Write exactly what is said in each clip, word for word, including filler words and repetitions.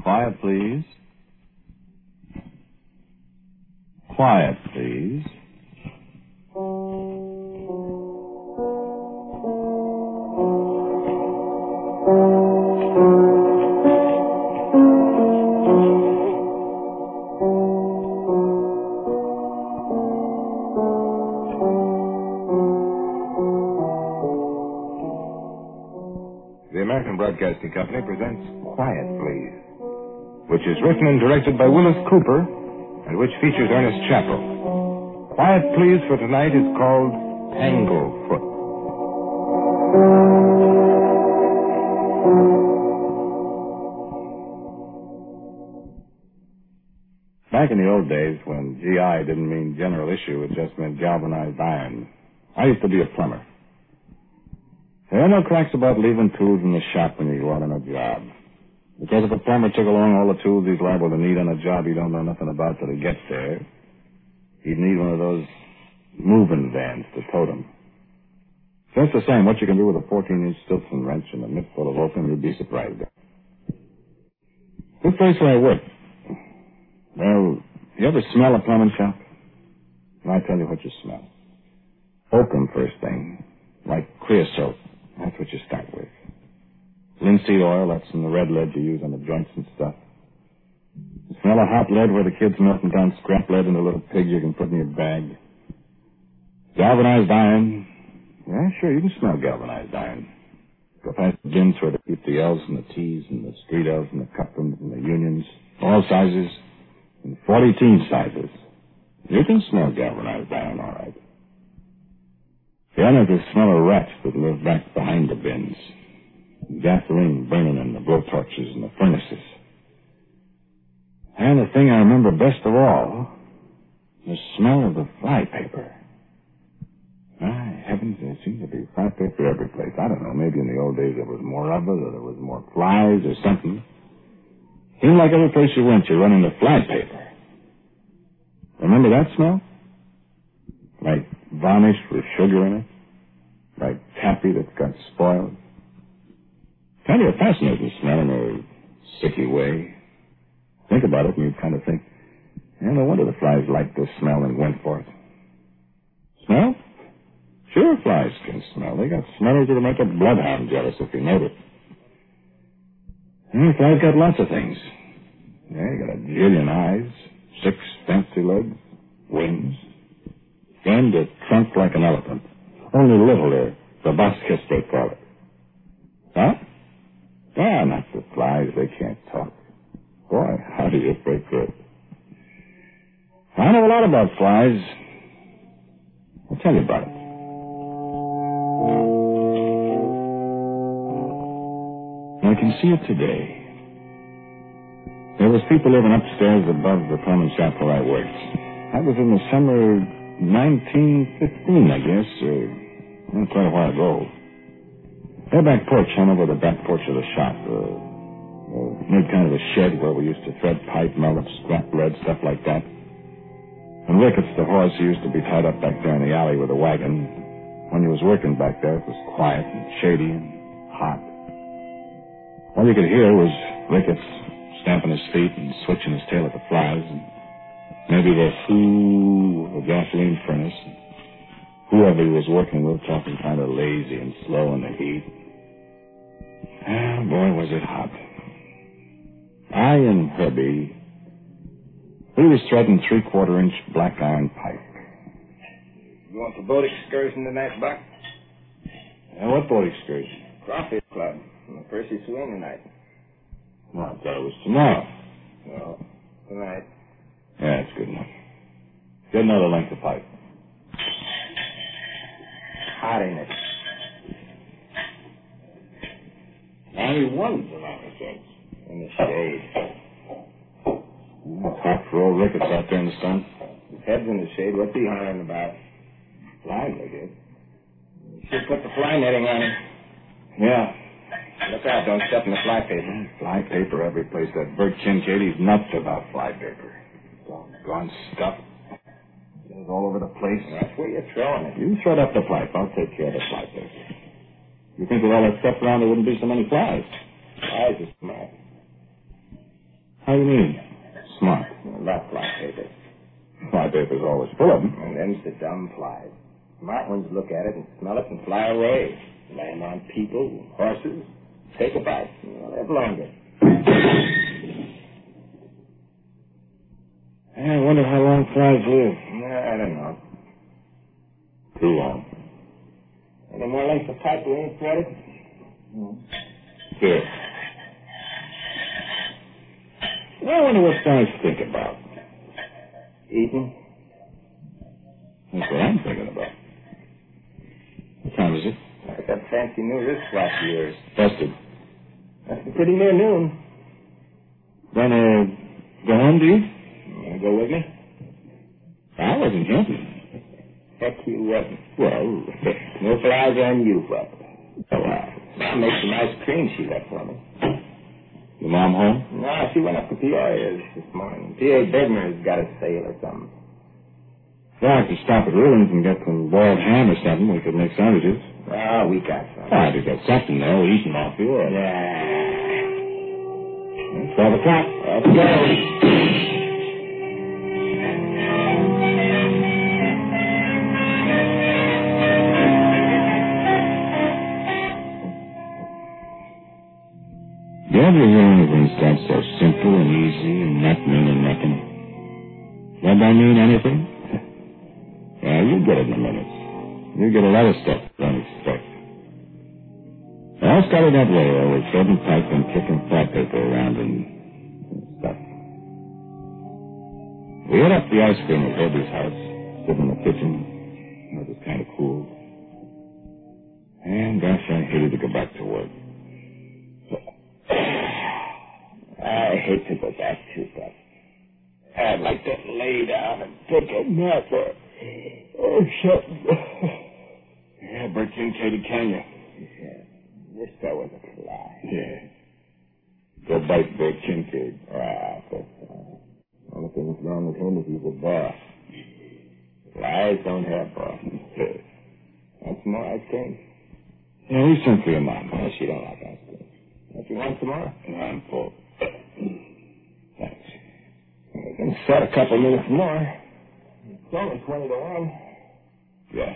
Quiet, please. Quiet, please. The American Broadcasting Company presents Quiet, Please, which is written and directed by Willis Cooper and which features Ernest Chappell. Quiet, Please for tonight is called Tanglefoot. Back in the old days when G I didn't mean general issue, it just meant galvanized iron, I used to be a plumber. There are no cracks about leaving tools in the shop when you go out on a job. Because if a plumber took along all the tools he's liable to need on a job he don't know nothing about till he gets there, he'd need one of those moving vans to tote him. Just the same, what you can do with a fourteen-inch Stilson wrench and a mitt full of oakum, you'd be surprised at. This place where I work, well, you ever smell a plumbing shop? I'll tell you what you smell. Oakum first thing, like creosote. That's what you start with. Linseed oil, that's in the red lead you use on the joints and stuff. You smell a hot lead where the kid's melting down scrap lead in a little pig you can put in your bag. Galvanized iron. Yeah, sure, you can smell galvanized iron. Go past the bins where they keep the L's and the T's and the street L's and the cup rooms and the unions. All sizes and forty teen sizes. You can smell galvanized iron, all right. Then there's the smell of rats that live back behind the bins. Gasoline burning in the blowtorches and the furnaces. And the thing I remember best of all, the smell of the flypaper. My heavens, there seems to be flypaper every place. I don't know, maybe in the old days there was more of it, or there was more flies or something. Seemed like every place you went, you run into flypaper. Remember that smell? Like varnish with sugar in it? Like taffy that got spoiled? Kind of a fascinating smell in a sicky way. Think about it and you kind of think, yeah, no wonder the flies liked this smell and went for it. Smell? Sure, flies can smell. They got smellers that'll make a bloodhound jealous if you notice. And flies got lots of things. Yeah, you got a jillion eyes, six fancy legs, wings, and a trunk like an elephant. Only littler, proboscis they call it. Huh? Ah, not the flies, they can't talk. Boy, how do you if they could? I know a lot about flies. I'll tell you about it. I can see it today. There was people living upstairs above the plumbing shop where I worked. That was in the summer nineteen fifteen, I guess, or well, quite a while ago. Their back porch hung over the back porch of the shop. Uh, uh, made kind of a shed where we used to thread pipe, melt up scrap lead, stuff like that. And Ricketts, the horse, he used to be tied up back there in the alley with a wagon. When he was working back there, it was quiet and shady and hot. All you could hear was Ricketts stamping his feet and switching his tail at the flies, and maybe the hoo of the gasoline furnace. Whoever he was working with talking kind of lazy and slow in the heat. Ah, boy, was it hot. I and Herbie, we was threading three-quarter inch black iron pipe. You want the boat excursion tonight, Buck? Yeah, what boat excursion? Crawfish Club on the Percy Swing tonight. Well, I thought it was tomorrow. No, tonight. Yeah, it's good enough. Get another length of pipe. Hot, ain't it? ninety-one tonight, I said. In the shade. It's hot for old Ricketts out there in the sun. His head's in the shade. What's he hollering about? Flies, I guess. You should put the fly netting on him. Yeah. Look out, don't step in the fly paper. Fly paper every place. That Bert Kincaid, he's nuts about fly paper. Doggone stuff. It's all over the place. That's where you're throwing it. You throw it up the pipe. I'll take care of the fly paper. You think with all that stuff around there wouldn't be so many flies? Flies are smart. do you mean? Smart. A lot of fly papers. Fly paper's always full of them. And them's the dumb flies. Smart ones look at it and smell it and fly away. Land on people, horses, take a bite. They'll live longer. I wonder how long flies live. I don't know. Too long. Any more length of pipe we ain't threaded? No. Here. I wonder what flies think about. Eating? That's what I'm thinking about. What time is it? I got fancy new wristwatch of yours. Busted. That's pretty near noon. Then, uh, go home, do you? You want to go with me? I wasn't jumping. Heck, you wasn't. Well, No flies on you, but. Oh, well. Mom makes some ice cream she left for me. your mom home? No, she went up to Peoria's this morning. P A Bedner's got a sale or something. Well, I could stop at Ruins and get some boiled ham or something. We could make sandwiches. Oh, we got some. Oh, I could get something, though, eating off you. Or... Yeah. Twelve o'clock. Let's go. You ever hear anything that's so simple and easy and not meaning nothing? That don't mean anything? Yeah, you get it in a minute. You get a lot of stuff you don't expect. I started that way, though, with threading pipe and kicking fly paper around and stuff. We ate up the ice cream at Herbie's house, stood in the kitchen. It was kind of cool. And gosh, I hated to go back to work. I hate to go back to that. I'd like to lay down and take a nap or, or something. Yeah, Bert Kincaid can you? Yeah. Wish that was a fly. Yeah. Go bite Bert Kincaid. Wow, but uh, only thing that's wrong with him is he's a boss. Flies don't have bosses. Want some more ice cream? Yeah, we sent for your mom. Oh, she don't like ice cream. Don't you want some more? No, I'm full. Thanks. We can set a couple minutes more. It's only twenty to one. Yeah.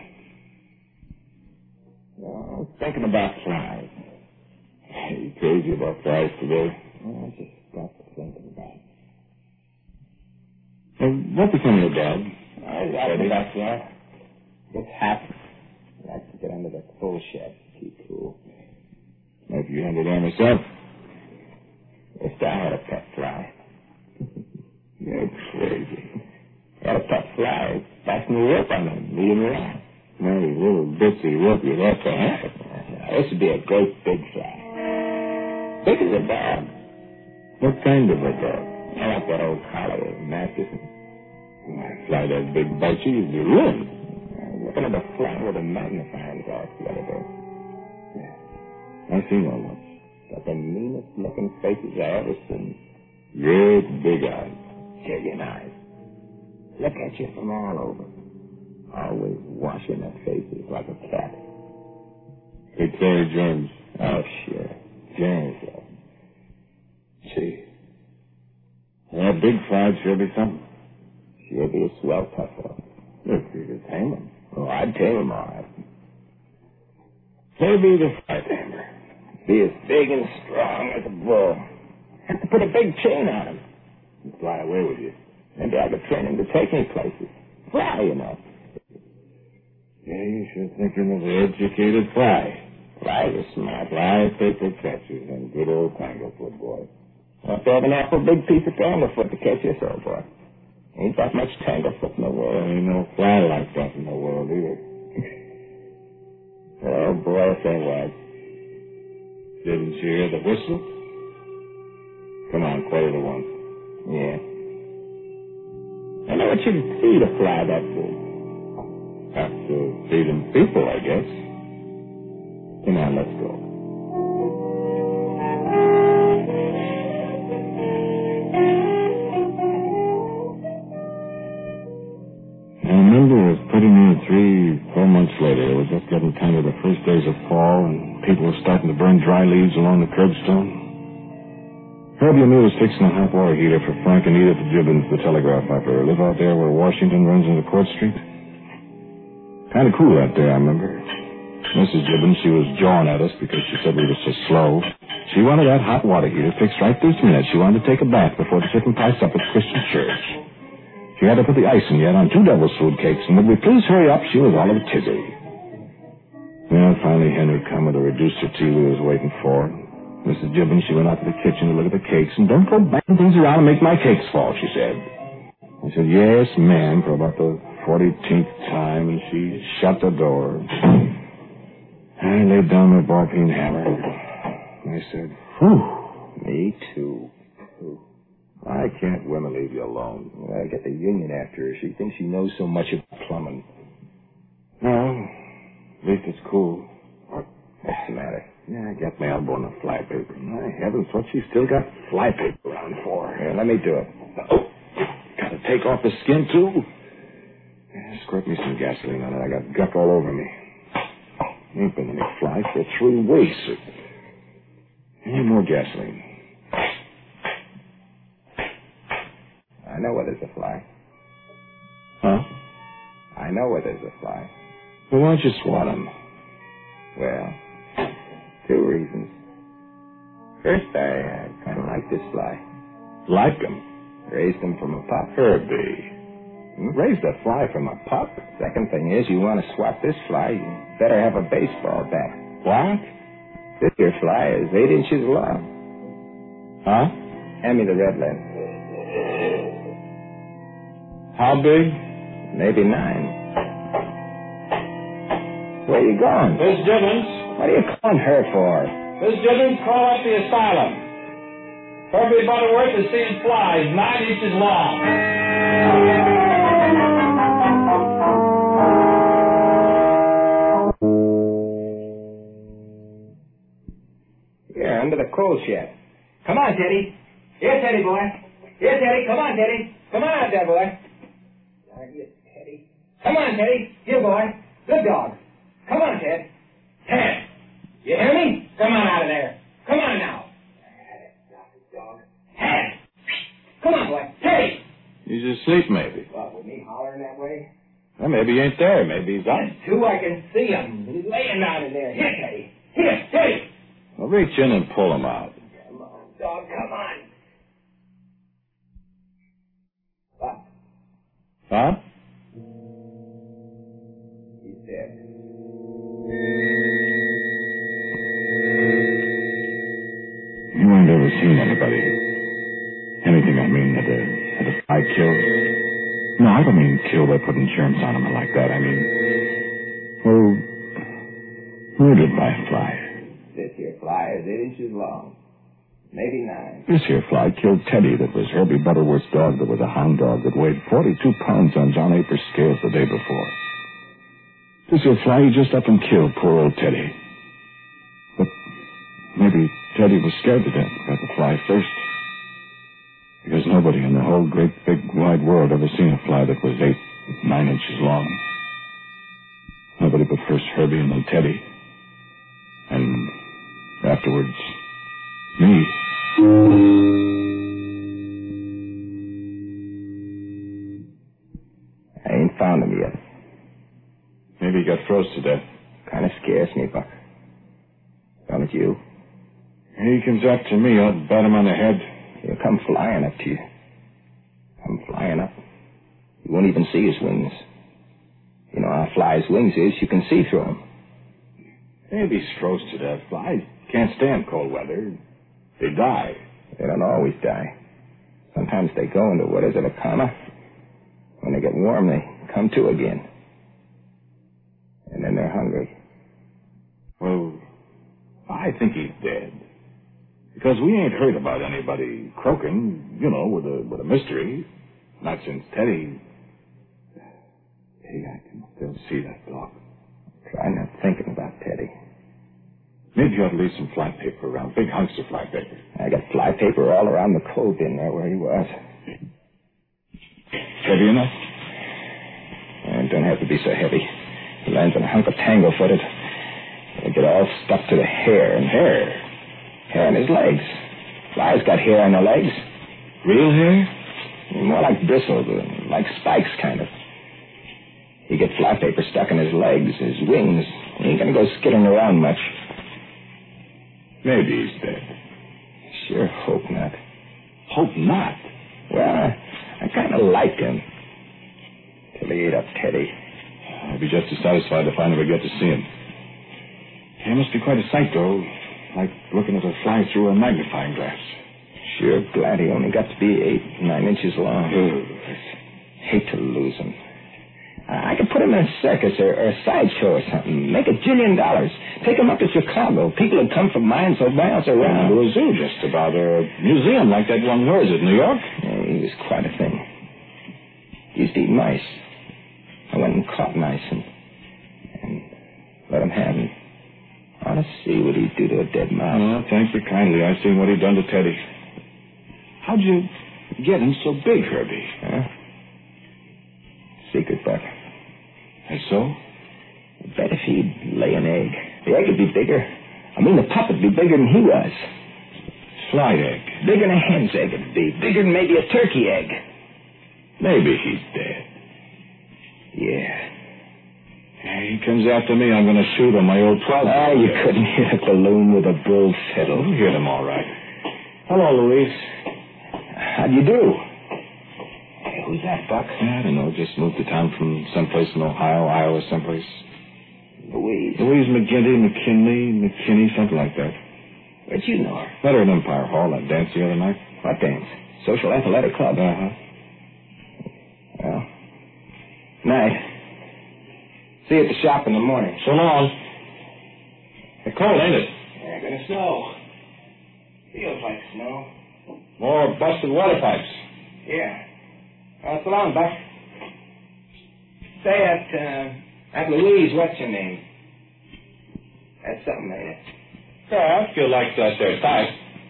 Well, I was thinking about flies. Are you crazy about flies today? Well, I just got to thinking about it. Hey, what become of your dad? I like it back there. It's happy. I like to get under the coal shed. Keep cool. Maybe you handle that myself. If I had a pet fly. You're crazy. I had a pet fly. Fasten the rope on him. Leave him around. No, you little bitsy rope you'd have to have. This would be a great big fly. Big as a dog. What kind of a dog? I like that old collar of Masterson. When I fly that big bite you, you'd be ruined. I was looking at a fly with a magnifying glass the other day. I seen one once. Got the meanest looking faces I ever seen. Great big eyes. Chicken eyes. Look at you from all over. Always washing their faces like a cat. Hey, Terry Jones. Oh, sure. James, though. Gee. That big fly'd sure be something. Sure be a swell tough-up. If you could tame him. Oh, I'd tame him all right. Maybe the fly tamer. Be as big and strong as a bull. Have to put a big chain on him. And fly away with you. Maybe I could train him to take me places. Fly, you know. Yeah, you sure thinking of the educated fly. Flies are smart. Fly paper catchers and good old tanglefoot boy. Have to have an awful big piece of tanglefoot to catch this old boy. Ain't that much tanglefoot in the There world. ain't no fly like that in the world either. Oh, boy, if there was. Didn't you hear the whistle? Come on, quarter to one. Yeah. I know what you'd feed a fly that big. Have to feed them people, I guess. Come on, let's go. I remember it was pretty near three, four months later. It was just getting kind of the first days of fall, and people were starting to burn dry leaves along the curbstone. Herbie and me was fixing a hot water heater for Frank and Edith Gibbons, the telegraph operator. Live out there where Washington runs into Court Street. Kind of cool that day, I remember. Missus Gibbons, she was jawing at us because she said we were so slow. She wanted that hot water heater fixed right this minute. She wanted to take a bath before the chicken pie supper at Christian Church. She had to put the icing yet on two devil's food cakes, and would we please hurry up, she was all of a tizzy. Well, finally Henry come with a reducer tea we was waiting for. Missus Gibbons, she went out to the kitchen to look at the cakes, and don't go banging things around and make my cakes fall, she said. I said, yes, ma'am, for about the forty-tenth time, and she shut the door. I laid down my ball-peen hammer. I said, whew. Me too. Why can't women leave you alone? Well, I get the union after her. She thinks she knows so much about plumbing. No, at least it's cool. What? What's the matter? Yeah, I got my elbow in the flypaper. My heavens, what she still got flypaper around for? Yeah, let me do it. Oh, gotta take off the skin, too? Yeah, squirt me some gasoline on it. I got guck all over me. Ain't been any fly for three weeks. Any more gasoline? I know where there's a fly. Huh? I know where there's a fly. Well, why don't you swat him? Well, two reasons. First, I uh, kind of like this fly. Like him? Raised him from a pup. Herbie. Hmm? Raised a fly from a pup? Second thing is, you want to swat this fly, you better have a baseball bat. What? This here fly is eight inches long. Huh? Hand me the red lead. How big? Maybe nine. Where you going? Miss Gibbons. What are you calling her for? Miss Gibbons, call up the asylum. Herbie Butterworth is seeing flies nine inches long. Here, under the coal shed. Come on, Teddy. Here, Teddy boy. Here, Teddy. Come on, Teddy. Come on out there, boy. Darn you, Teddy. Come on, Teddy. Here, boy. Good dog. Come on, Ted. Ted. You hear me? Come on out of there. Come on now. Dog. Ted. Come on, boy. Teddy. He's asleep, maybe. Well, with me hollering that way? Well, maybe he ain't there. Maybe he's up. There's two. I can see him. He's laying down in there. Here, Teddy. Here, Teddy. Well, reach in and pull him out. Come on, dog. Come on. What? Huh? He's dead. You ain't ever seen anybody. Anything, I mean, had a, had a fly killed. No, I don't mean killed by putting germs on him like that. I mean, well, murdered by a fly. This here fly is eight inches long. Maybe nine. This here fly killed Teddy. That was Herbie Butterworth's dog. That was a hound dog that weighed forty-two pounds on John April's scales the day before. This here fly, he just up and killed poor old Teddy. But maybe Teddy was scared to death by the fly first. Because nobody in the whole great big wide world ever seen a fly that was eight, nine inches long. Nobody but first Herbie and then Teddy. And afterwards, me. I ain't found him yet. Maybe he got froze to death. Kind of scares me, Buck. Don't it you? He comes up to me, I'll bat him on the head. He'll come flying up to you. Come flying up. You won't even see his wings. You know how a fly's wings is, you can see through them. Maybe he's froze to death. Flies can't stand cold weather. They die. They don't always die. Sometimes they go into, what is it, a coma? When they get warm, they come to again. And then they're hungry. Well, I think he's dead. Because we ain't heard about anybody croaking, you know, with a with a mystery. Not since Teddy. Hey, I can still see that dog. Try not thinking about Teddy. Maybe you ought to leave some fly paper around. Big hunks of fly paper. I got fly paper all around the coal bin there where he was. Heavy enough? And it don't have to be so heavy. He lands on a hunk of tangle-footed. It'll get all stuck to the hair and hair. Hair on his legs. Flies got hair on their legs. Real hair? More like bristles, like spikes, kind of. He gets fly paper stuck in his legs, his wings. He ain't gonna go skittering around much. Maybe he's dead. Sure hope not. Hope not? Well, I, I kind of liked him. Till he ate up Teddy. I'd be just as satisfied if I never get to see him. He must be quite a sight, though. Like looking at a fly through a magnifying glass. Sure glad he only got to be eight, nine inches long. Oh. Hate to lose him. I could put him in a circus or, or a sideshow or something. Make a jillion dollars. Take him up to Chicago. People would come from miles and miles around. To a zoo, just about. A museum like that one. Where is it, New York? Yeah, he was quite a thing. He used to eat mice. I went and caught mice and, and let him have them. I want to see what he'd do to a dead mouse. Oh, thank you kindly. I've seen what he'd done to Teddy. How'd you get him so big, Herbie? Huh? Secret, Buck. And so? I bet if he'd lay an egg, the egg would be bigger. I mean, the pup would be bigger than he was. Fly egg. Bigger than a hen's egg would be. Bigger than maybe a turkey egg. Maybe he's dead. Yeah. Yeah, he comes after me, I'm going to shoot him, my old twelve. Oh, you couldn't hit a balloon with a bull fiddle. You hit him all right. Hello, Louise. How'd you do? Hey, who's that, Buck? I don't know, just moved to town from someplace in Ohio, Iowa, someplace. Louise. Louise McGinty, McKinley, McKinney, something like that. Where'd you know her? Met her at Empire Hall, that dance the other night. What dance? Social Athletic Club. Uh-huh. Well, night. See you at the shop in the morning. So long. It's cold, ain't it? Yeah, gonna snow. Feels like snow. More busted water pipes. Yeah. Well, so long, Buck. Say, at, uh, at Louise, what's your name? That's something, ain't it? Yeah, I feel like that there type.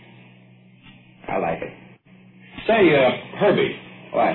I like it. Say, uh, Herbie. What?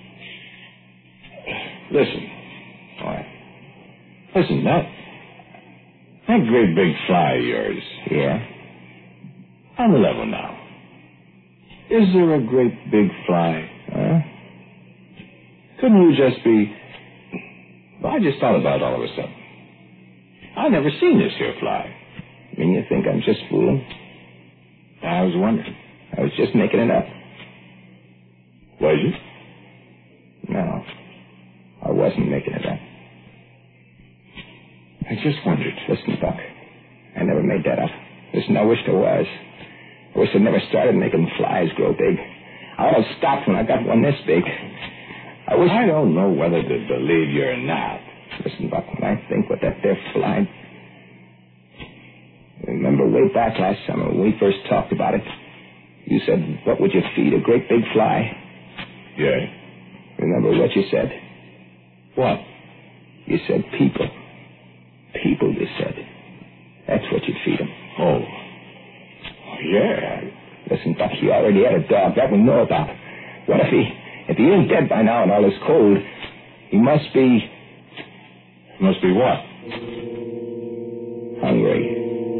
Listen. What? Listen, that... That great big fly of yours. Yeah? On the level now. Is there a great big fly? Huh? Couldn't you just be... Well, I just thought about it all of a sudden. I never seen this here fly. I mean, you think I'm just fooling? I was wondering. I was just making it up. Was you? No. I wasn't making it up. I just wondered. Listen, Buck. I never made that up. Listen, I wished I was. I wish I'd never started making flies grow big. I would have stopped when I got one this big. I wish... I don't know whether to believe you or not. Listen, Buck, when I think what that there fly... Remember way back last summer when we first talked about it? You said, what would you feed a great big fly? Yeah. Remember what you said? What? You said people. People, you said. That's what you'd feed him. Oh. Yeah. Listen, Buck, he already had a dog. That we know about. What if he... If he ain't dead by now and all is cold, he must be... Must be what? Hungry.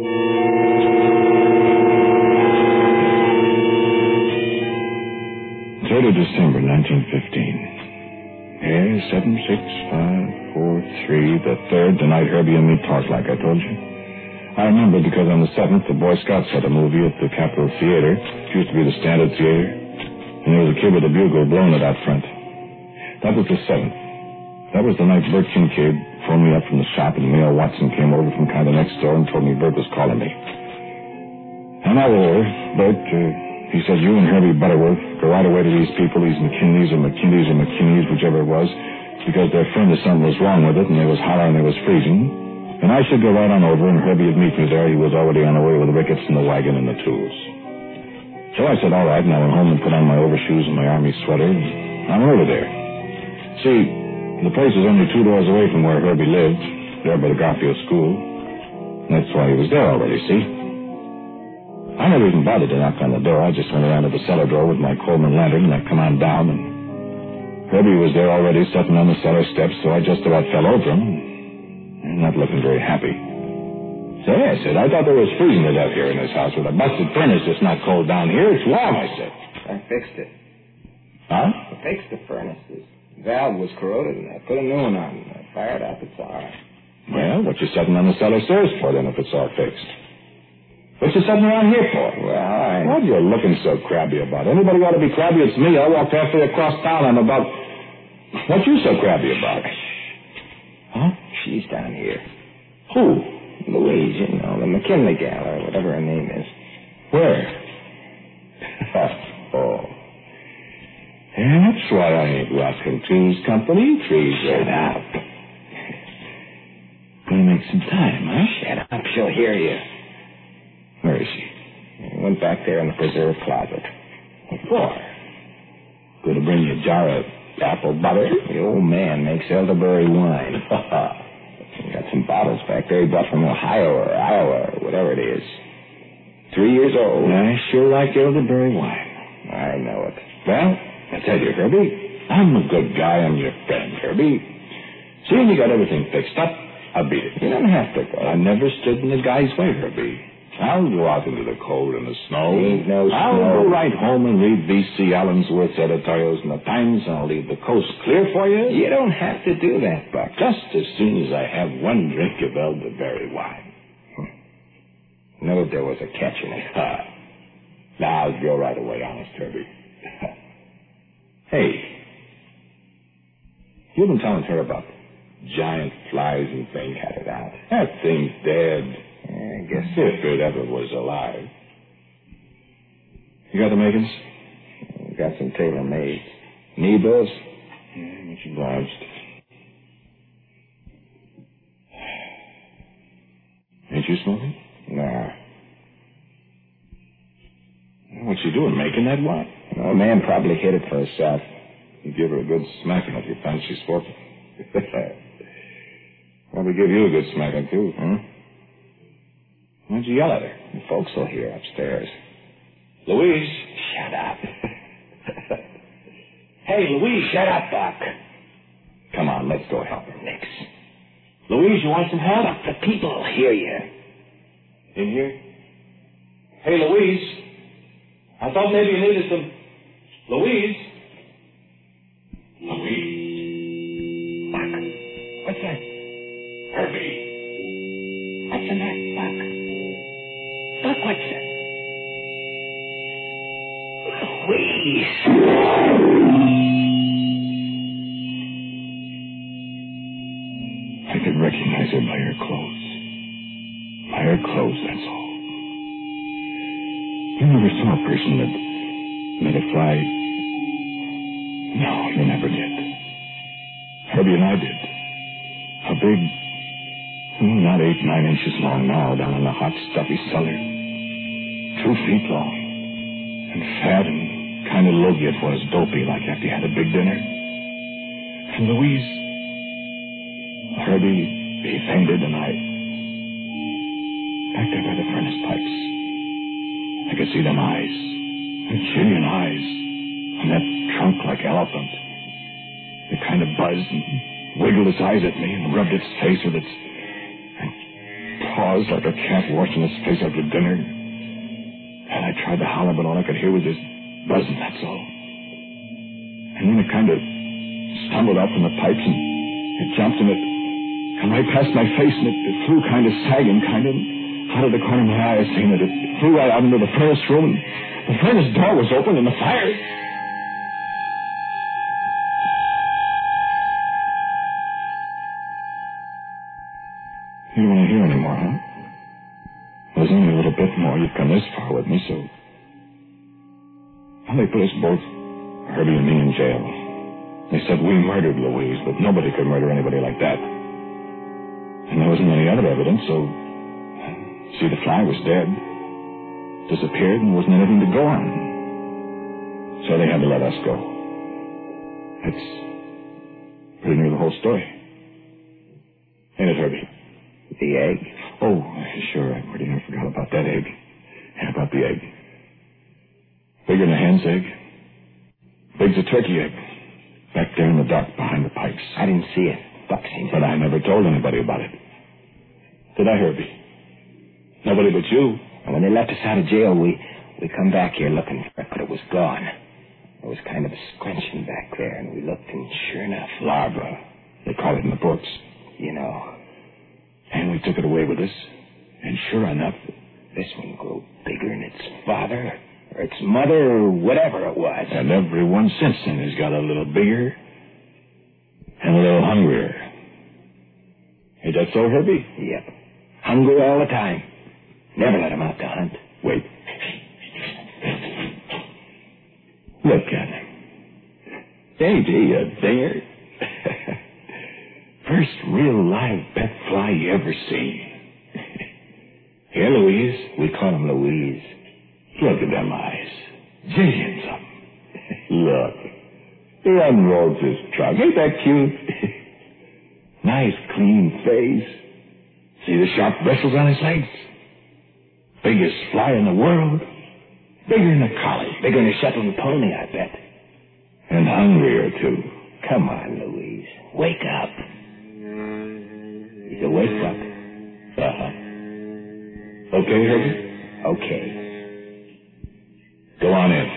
third of December, nineteen fifteen. Yeah, seven, six, five, four, three, the third, the night Herbie and me talked like I told you. I remember because on the seventh, the Boy Scouts had a movie at the Capitol Theater. It used to be the Standard Theater. And there was a kid with a bugle blowing it out front. That was the seventh. That was the night Bert Kincaid phoned me up from the shop and Mayor Watson came over from kind of next door and told me Bert was calling me. And I was over. Bert, uh, he said, you and Herbie Butterworth go right away to these people, these McKinleys or McKinleys or McKinleys, whichever it was, because their friend or something was wrong with it and they was hollering they was freezing. And I should go right on over and Herbie would meet me there. He was already on the way with the rickets and the wagon and the tools. So I said, all right, and I went home and put on my overshoes and my army sweater, and I went over there. See, the place was only two doors away from where Herbie lived, there by the Garfield School. And that's why he was there already, see? I never even bothered to knock on the door. I just went around to the cellar door with my Coleman lantern, and I come on down, and Herbie was there already sitting on the cellar steps, so I just about fell over him, and not looking very happy. Say, I said, I thought there was freezing it up here in this house with a busted furnace. It's not cold down here. It's warm, I said. I fixed it. Huh? I fixed the furnace. The valve was corroded, and I put a new one on. I fired up. It's all right. Well, what you sitting on the cellar stairs for, then, if it's all fixed? What you sitting around here for? Well, I... What are you looking so crabby about? Anybody ought to be crabby, it's me. I walked halfway across town. I'm about... What you so crabby about? Huh? She's down here. Who? Louise, you know, the McKinley gal, or whatever her name is. Where? Oh. That's why I ain't rocking Two's company. Three's right out. Gonna make some time, huh? Shut up. She'll hear you. Where is she? I went back there in the preserve closet. What for? Gonna bring you a jar of apple butter? The old man makes elderberry wine. He got some bottles back there he bought from Ohio or Iowa or whatever it is. Three years old. I sure like elderberry wine. I know it. Well, I tell you, Herbie, I'm a good guy. I'm your friend, Herbie. Seeing you got everything fixed up, I'll beat it. You don't have to go. I never stood in the guy's way, Herbie. I'll go out into the cold and the snow. Ain't no I'll snow. go right home and read V C Allensworth's editorials in the Times, and I'll leave the coast clear for you. You don't have to do that, Buck. Just as soon as I have one drink of elderberry wine. Know there was a catch in it. Ah. Now I'll go right away, honest, Herbie. Hey, you've been telling her about giant flies and things. Cut it out. That thing's dead. I guess If it ever was alive. You got the makings? we got some tailor-made. Need those? Yeah, much obliged. Ain't you smoking? Nah. What's she doing, making that wine? No, man probably hit it for herself. You give her a good smacking if you find she's smoking. Probably give you a good smacking, too. Hmm? Why'd you yell at her? The folks will hear upstairs. Louise. Shut up. Hey, Louise, shut up, Buck. Come on, let's go help her. Nix. Louise, you want some help? Buck, the people will hear you. In here? Hey, Louise. I thought maybe you needed some... Louise? Louise? Buck, what's that? Herbie. What's the matter, Buck? Buck, what's that? Louise. I could recognize her by her clothes. By her clothes, that's all. You never saw a person that let a fly... No, you never did. Herbie and I did. A big... Hmm, not eight, nine inches long now, down in the hot, stuffy cellar. Two feet long. And fat and kind of logy it was, dopey, like after you had a big dinner. And Louise... Herbie, he fainted, and I... Back there by the furnace pipes. I could see them eyes. And Chilean eyes. And that trunk like elephant. It kind of buzzed and wiggled its eyes at me and rubbed its face with its... and paws like a cat washing its face after dinner. And I tried to holler, but all I could hear was this buzzing, that's all. And then it kind of stumbled out from the pipes and it jumped and it come right past my face and it, it flew kind of sagging, kind of out of the corner of my eye. I seen it. It flew right out into the furnace room. And the furnace door was open and the fire... You don't want to hear anymore, huh? Well, there's only a little bit more. You've come this far with me, so... Well, they put us both, Herbie and me, in jail. They said we murdered Louise, but nobody could murder anybody like that. And there wasn't any other evidence, so... See, the fly was dead. Disappeared, and wasn't anything to go on. So they had to let us go. That's pretty near the whole story. Ain't it, Herbie? The egg? Oh, sure, I pretty near forgot about that egg. Yeah, about the egg. Bigger than a hen's egg. Big's a turkey egg. Back there in the dark behind the pipes. I didn't see it. Buck seen it. But I never told anybody about it. Did I, Herbie? Nobody but you. And when they let us out of jail, we, we come back here looking for it, but it was gone. There was kind of a scrunching back there, and we looked, and sure enough, larva. They call it in the books. You know. And we took it away with us. And sure enough, this one grew bigger than its father, or its mother, or whatever it was. And everyone since then has got a little bigger and a little hungrier. Ain't that so, Herbie? Yep. Hungry all the time. Never let him out to hunt. Wait. Look at him. Ain't he a dinger? First real live pet fly you ever seen. Here, Louise. We call him Louise. Look at them eyes. Jillions of them. Look. He unrolls his trunk. Ain't that cute? Nice, clean face. See the sharp bristles on his legs? Biggest fly in the world. Bigger than a collie. Bigger than a Shetland pony, I bet. And hungrier, too. Come on, Louise. Wake up. He's a wake up. Uh-huh. Okay, Herbie? Okay. Go on in.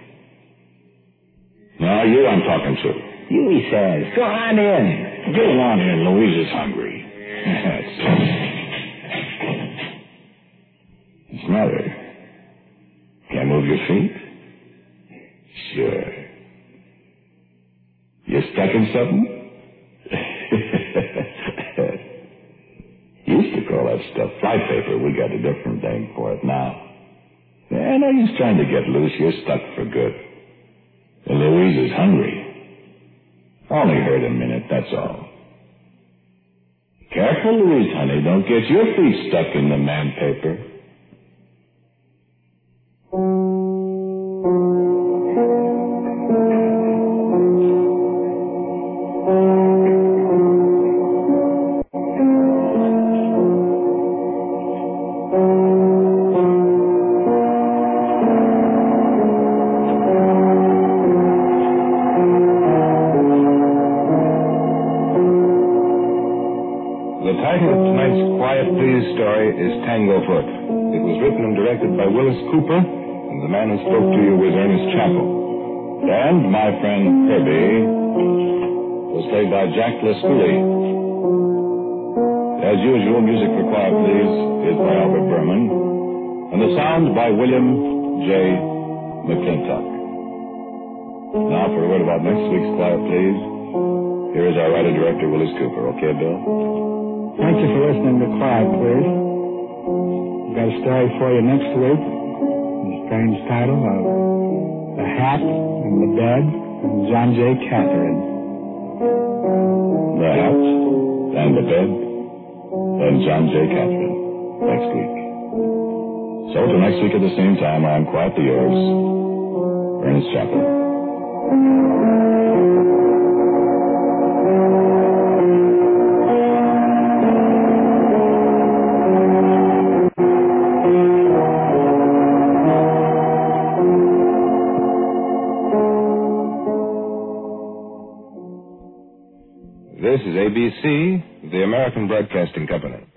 Now, you I'm talking to. You, he says. Go on in. Go on in. Louise is hungry. That's it. What's the matter? Can't move your feet? Sure. You stuck in something? Used to call that stuff fly paper. We got a different name for it now. Yeah, no use trying to get loose. You're stuck for good. And Louise is hungry. Only hurt a minute, that's all. Careful, Louise, honey. Don't get your feet stuck in the man paper. Tanglefoot. It was written and directed by Willis Cooper, and the man who spoke to you was Ernest Chappell. And my friend Herbie was played by Jack Lescoulie. As usual, music for Quiet Please is by Albert Berman, and the sound by William J. McClintock. Now for a word about next week's Quiet Please, here is our writer-director, Willis Cooper. Okay, Bill? Thank you for listening to Quiet Please. We've got a story for you next week. The strange title of The Hat and the Bed and John J. Catherine. The Hat and the Bed and John J. Catherine. Next week. So till next week at the same time, I'm quietly yours, Ernest Chappell. This is A B C, the American Broadcasting Company.